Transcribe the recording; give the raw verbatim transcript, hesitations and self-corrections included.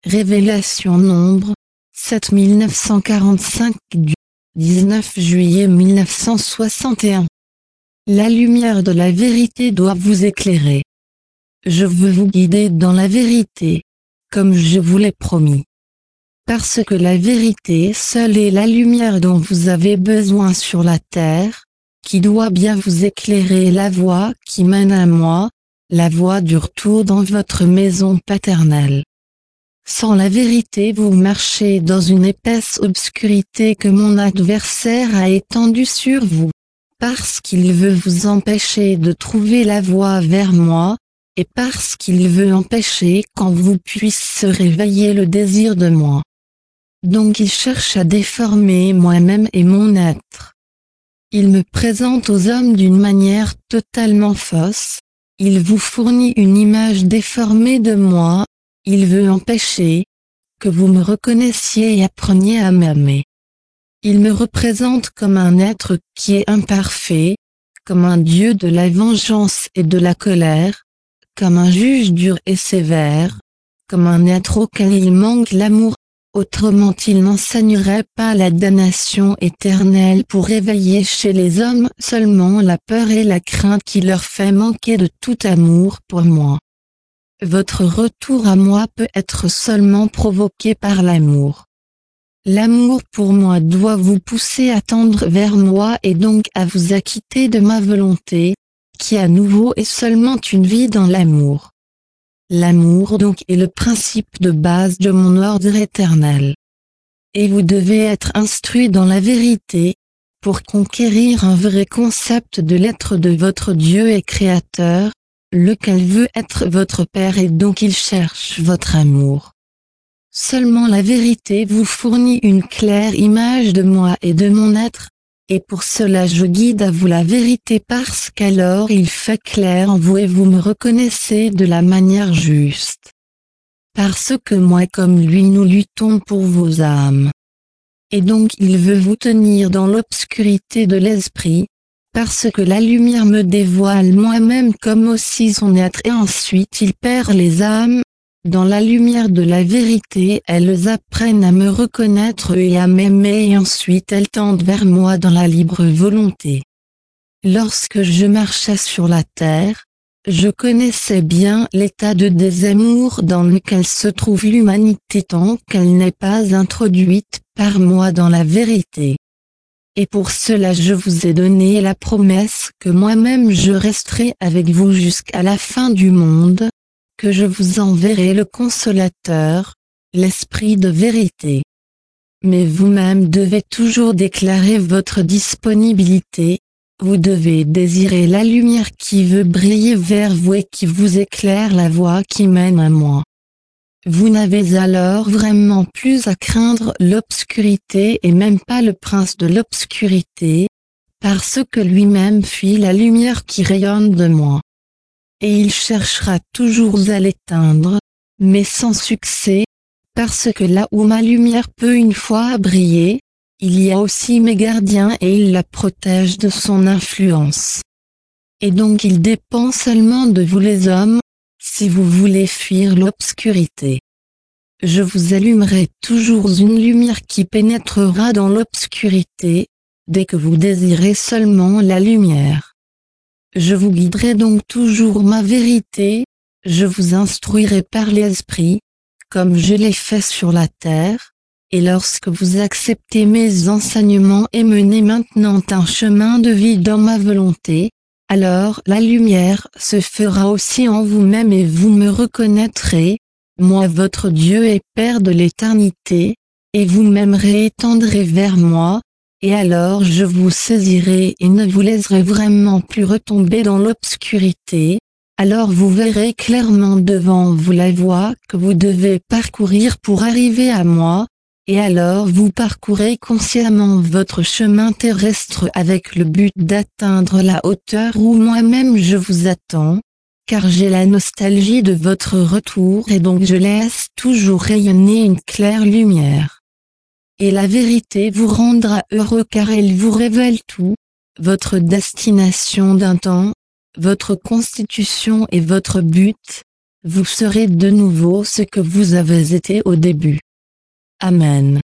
Révélation Nombre, sept mille neuf cent quarante-cinq du dix-neuf juillet mille neuf cent soixante et un. La lumière de la vérité doit vous éclairer. Je veux vous guider dans la vérité, comme je vous l'ai promis. Parce que la vérité seule est la lumière dont vous avez besoin sur la terre, qui doit bien vous éclairer la voie qui mène à moi, la voie du retour dans votre maison paternelle. Sans la vérité vous marchez dans une épaisse obscurité que mon adversaire a étendue sur vous, parce qu'il veut vous empêcher de trouver la voie vers moi, et parce qu'il veut empêcher qu'en vous puisse se réveiller le désir de moi. Donc il cherche à déformer moi-même et mon être. Il me présente aux hommes d'une manière totalement fausse, il vous fournit une image déformée de moi, il veut empêcher que vous me reconnaissiez et appreniez à m'aimer. Il me représente comme un être qui est imparfait, comme un dieu de la vengeance et de la colère, comme un juge dur et sévère, comme un être auquel il manque l'amour, autrement il n'enseignerait pas la damnation éternelle pour réveiller chez les hommes seulement la peur et la crainte qui leur fait manquer de tout amour pour moi. Votre retour à moi peut être seulement provoqué par l'amour. L'amour pour moi doit vous pousser à tendre vers moi et donc à vous acquitter de ma volonté, qui à nouveau est seulement une vie dans l'amour. L'amour donc est le principe de base de mon ordre éternel. Et vous devez être instruit dans la vérité, pour conquérir un vrai concept de l'être de votre Dieu et Créateur, lequel veut être votre Père et donc il cherche votre amour. Seulement la vérité vous fournit une claire image de moi et de mon être, et pour cela je guide à vous la vérité parce qu'alors il fait clair en vous et vous me reconnaissez de la manière juste. Parce que moi comme lui nous luttons pour vos âmes. Et donc il veut vous tenir dans l'obscurité de l'esprit, parce que la lumière me dévoile moi-même comme aussi son être et ensuite il perd les âmes. Dans la lumière de la vérité elles apprennent à me reconnaître et à m'aimer et ensuite elles tendent vers moi dans la libre volonté. Lorsque je marchais sur la terre, je connaissais bien l'état de désamour dans lequel se trouve l'humanité tant qu'elle n'est pas introduite par moi dans la vérité. Et pour cela je vous ai donné la promesse que moi-même je resterai avec vous jusqu'à la fin du monde, que je vous enverrai le consolateur, l'esprit de vérité. Mais vous-même devez toujours déclarer votre disponibilité, vous devez désirer la lumière qui veut briller vers vous et qui vous éclaire la voie qui mène à moi. Vous n'avez alors vraiment plus à craindre l'obscurité et même pas le prince de l'obscurité, parce que lui-même fuit la lumière qui rayonne de moi. Et il cherchera toujours à l'éteindre, mais sans succès, parce que là où ma lumière peut une fois briller, il y a aussi mes gardiens et ils la protègent de son influence. Et donc il dépend seulement de vous les hommes, si vous voulez fuir l'obscurité. Je vous allumerai toujours une lumière qui pénétrera dans l'obscurité, dès que vous désirez seulement la lumière. Je vous guiderai donc toujours ma vérité, je vous instruirai par l'esprit, comme je l'ai fait sur la terre, et lorsque vous acceptez mes enseignements et menez maintenant un chemin de vie dans ma volonté, alors la lumière se fera aussi en vous-même et vous me reconnaîtrez, moi votre Dieu et Père de l'éternité, et vous m'aimerez et tendrez vers moi, et alors je vous saisirai et ne vous laisserai vraiment plus retomber dans l'obscurité, alors vous verrez clairement devant vous la voie que vous devez parcourir pour arriver à moi, et alors vous parcourez consciemment votre chemin terrestre avec le but d'atteindre la hauteur où moi-même je vous attends, car j'ai la nostalgie de votre retour et donc je laisse toujours rayonner une claire lumière. Et la vérité vous rendra heureux car elle vous révèle tout, votre destination d'un temps, votre constitution et votre but, vous serez de nouveau ce que vous avez été au début. Amen.